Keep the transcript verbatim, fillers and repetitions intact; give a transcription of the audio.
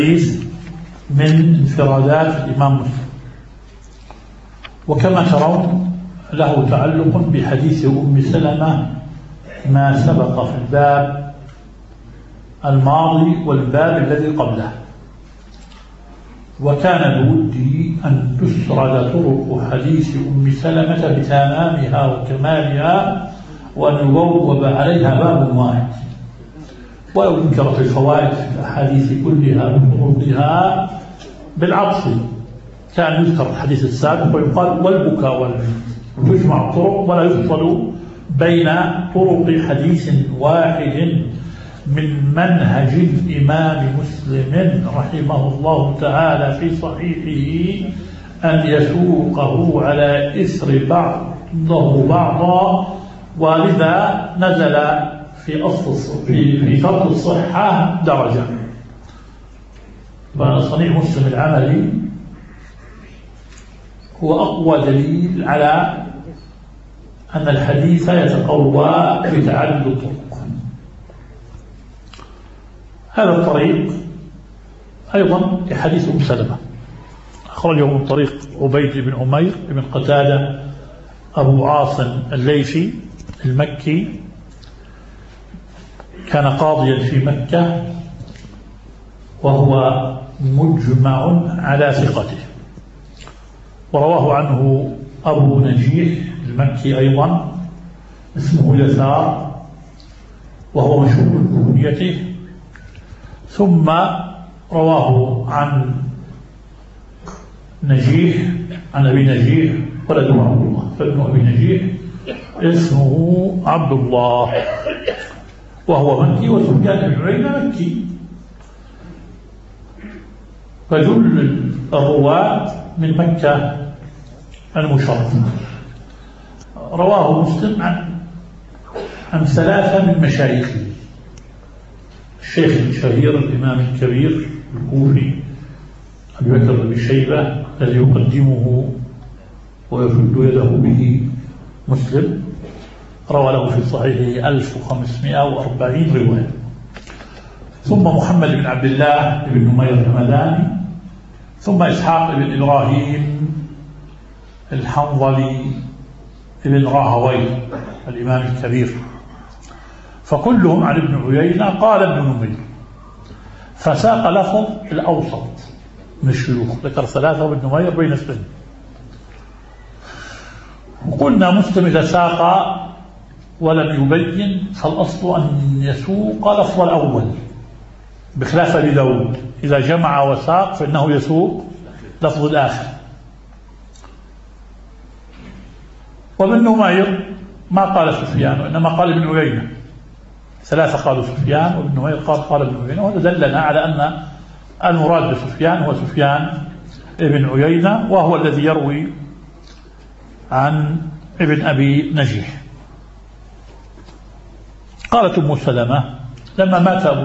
من انفرادات الإمام مسلم، وكما ترون له تعلق بحديث أم سلمة ما سبق في الباب الماضي والباب الذي قبله. وكان بودي أن تسرد طرق حديث أم سلمة بتمامها وكمالها، وأن يبوب عليها باب واحد، ولو ذكرت الفوائد في الأحاديث كلها بطرقها بالعطف كان يذكر الحديث السابق ويقال والبكاء والبكاء، وتجمع الطرق ولا يفصل بين طرق حديث واحد من منهج الإمام مسلم رحمه الله تعالى في صحيحه أن يسوقه على إثر بعضه بعضا. ولذا نزل في أصل في في شرط الصحة درجة، فصنيع مسلم العملي هو أقوى دليل على أن الحديث يتقوى بتعدد الطرق. هذا الطريق أيضا لحديث أم سلمة أخرجه من طريق عبيد بن عمير بن قتادة أبو عاصم الليثي المكي، كان قاضيا في مكة وهو مجمع على ثقته، ورواه عنه أبو نجيح المكي أيضا اسمه يسار وهو مشهور بكنيته، ثم رواه عن نجيح عن أبي نجيح ولده عبد الله، فابن أبي نجيح اسمه عبد الله وهو مكي، وسفيان بن عيينة مكي، فجل الرواة من مكة المشرفة. رواه مسلم عن عن ثلاثة من مشايخه: الشيخ الشهير الإمام الكبير الكوفي أبي بكر بن شيبة الذي يقدمه ويشد يده به مسلم، روى له في صحيحه ألف وخمسمائة وأربعين رواية. ثم محمد بن عبد الله بن نمير الحمداني، ثم إسحاق بن إبراهيم الحنظلي بن راهويه الإمام الكبير، فكلهم عن ابن عيينة قال ابن نمير، فساق لفظ الأوسط من الشيوخ، ذكر ثلاثة وابن نمير بين السن. وقلنا مسلم إذا ساق ولم يبين فالأصل أن يسوق لفظ الأول، بخلاف أبي داود إذا جمع وساق فإنه يسوق لفظ الآخر. وابن نمير ما قال سفيان وإنما قال ابن عيينة، ثلاثة قالوا سفيان وابن نمير قال قال ابن عيينة، وهذا دلنا على أن المراد بسفيان هو سفيان ابن عيينة، وهو الذي يروي عن ابن أبي نجيح. قالت أم سلمة لما مات أبو